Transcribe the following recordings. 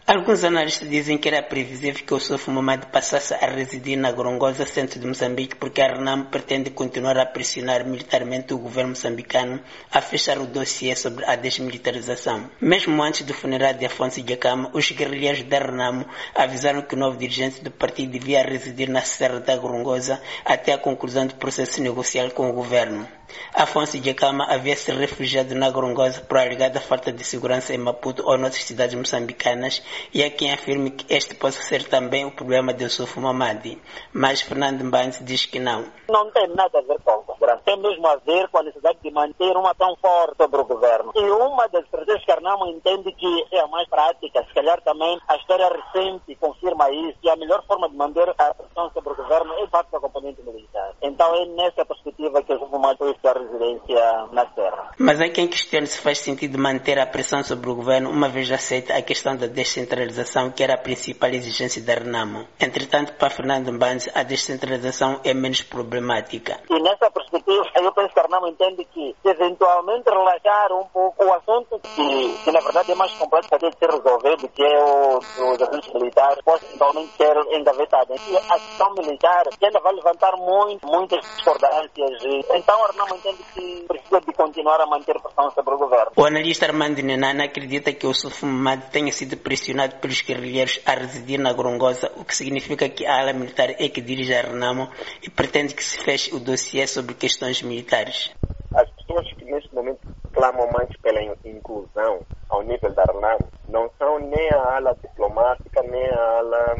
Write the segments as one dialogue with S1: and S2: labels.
S1: Alguns analistas dizem que era previsível que o Sofo Momad passasse a residir na Gorongosa, centro de Moçambique, porque a Renamo pretende continuar a pressionar militarmente o governo moçambicano a fechar o dossiê sobre a desmilitarização. Mesmo antes do funeral de Afonso Dhlakama, os guerrilheiros da Renamo avisaram que o novo dirigente do partido devia residir na Serra da Gorongosa até a conclusão do processo negocial com o governo. Afonso Dhlakama havia se refugiado na Gorongosa por alegada falta de segurança em Maputo ou noutras cidades moçambicanas, e há quem afirme que este possa ser também o problema de Sofo Momad. Mas Fernando Mbantse diz que não.
S2: Não tem nada a ver com o governo, tem mesmo a ver com a necessidade de manter uma ação forte sobre o governo. E uma das estratégias que a Renamo entende que é a mais prática, se calhar também a história recente confirma isso, e a melhor forma de manter a pressão sobre o governo é de facto a componente militar. Então é nessa perspectiva que o Sofo Momad foi a residência na terra.
S1: Mas há quem questione se faz sentido manter a pressão sobre o governo, uma vez aceita a questão da descentralização, que era a principal exigência da Renamo. Entretanto, para Fernando Mbantse, a descentralização é menos problemática.
S2: E nessa perspectiva, eu penso que a Renamo entende que, se eventualmente relaxar um pouco o assunto, que na verdade é mais complexo para ser resolvido, que é os assuntos militares, pode eventualmente ser engavetado. E a questão militar, que ainda vai levantar muitas discordâncias. Então a Renamo entende que precisa de continuar a manter pressão sobre o governo.
S1: O analista Armando Nenana acredita que o Sofo Momad tenha sido pressionado pelos guerrilheiros a residir na Gorongosa, o que significa que a ala militar é que dirige a Renamo e pretende que se feche o dossiê sobre questões militares.
S3: As pessoas que neste momento clamam mais pela inclusão ao nível da Renamo não são nem a ala diplomática nem a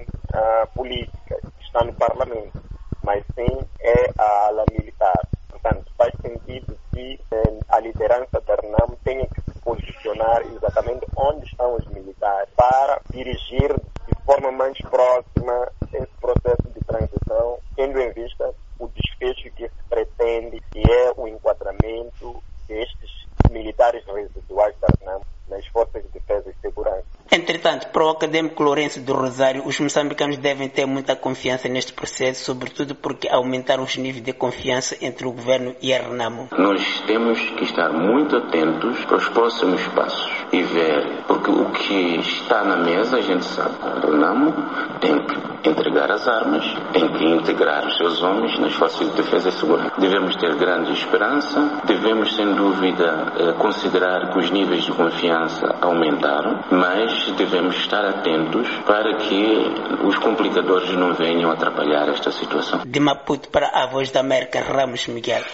S3: ala política que está no Parlamento, mas sim é a ala militar. Portanto, faz sentido que a liderança da Renamo tenha que se posicionar exatamente onde estão os militares para dirigir de forma mais próxima esse processo de transição, tendo em vista o desfecho que se pretende, que é o enquadramento destes militares residuais da Renamo nas forças de defesa e segurança.
S1: Entretanto, para o académico Lourenço do Rosário, os moçambicanos devem ter muita confiança neste processo, sobretudo porque aumentaram os níveis de confiança entre o governo e a Renamo.
S4: Nós temos que estar muito atentos aos próximos passos e ver, porque o que está na mesa, a gente sabe, a Renamo tem que entregar as armas, tem que integrar os seus homens nas forças de defesa e segurança. Devemos ter grande esperança, devemos sem dúvida considerar que os níveis de confiança aumentaram, mas devemos estar atentos para que os complicadores não venham atrapalhar esta situação.
S1: De Maputo para a Voz da América, Ramos Miguel.